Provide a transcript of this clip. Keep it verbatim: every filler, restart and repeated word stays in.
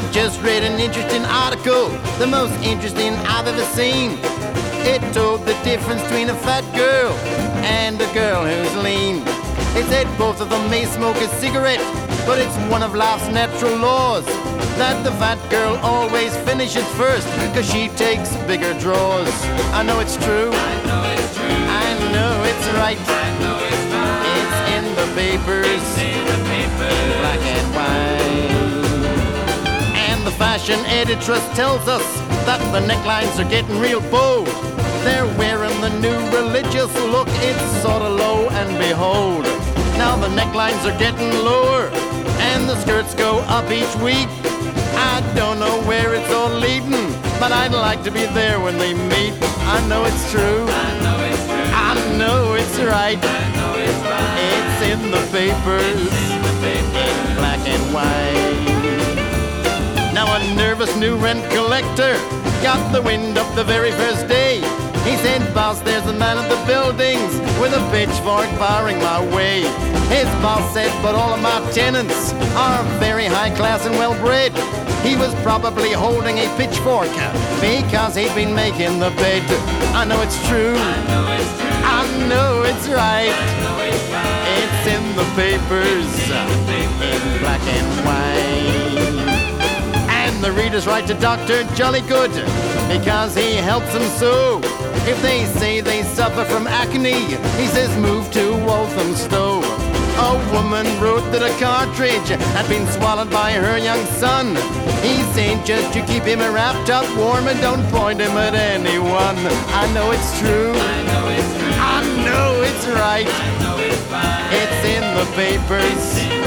I've just read an interesting article, the most interesting I've ever seen. It told the difference between a fat girl and a girl who's lean. It said both of them may smoke a cigarette, but it's one of life's natural laws that the fat girl always finishes first, cause she takes bigger draws. I know it's true, I know it's true, I know it's right, I know it's right. it's in the papers, It's in the papers, black and white. And the fashion editress tells us that the necklines are getting real bold. They're wearing the new religious look, it's sorta low and behold. Now the necklines are getting lower and the skirts go up each week. I don't know where it's all leading, but I'd like to be there when they meet. I know it's true, I know it's true, I know it's right, I know it's right. it's in the papers, In the papers, in black and white. Now a nervous new rent collector got the wind up the very first day. He said, boss, there's a man in the buildings with a pitchfork barring my way. His boss said, but all of my tenants are very high class and well bred. He was probably holding a pitchfork because he'd been making the bed. I know it's true, I know it's true, I know it's right, I know it's right. it's in the papers, in black and white. And the readers write to Doctor Jollygood because he helps them so. If they say they suffer from acne, he says move to Walthamstow. A woman wrote that a cartridge had been swallowed by her young son. He said just to keep him wrapped up warm and don't point him at anyone. I know it's true, I know it's true, I know it's right, I know it's right. it's in the papers, In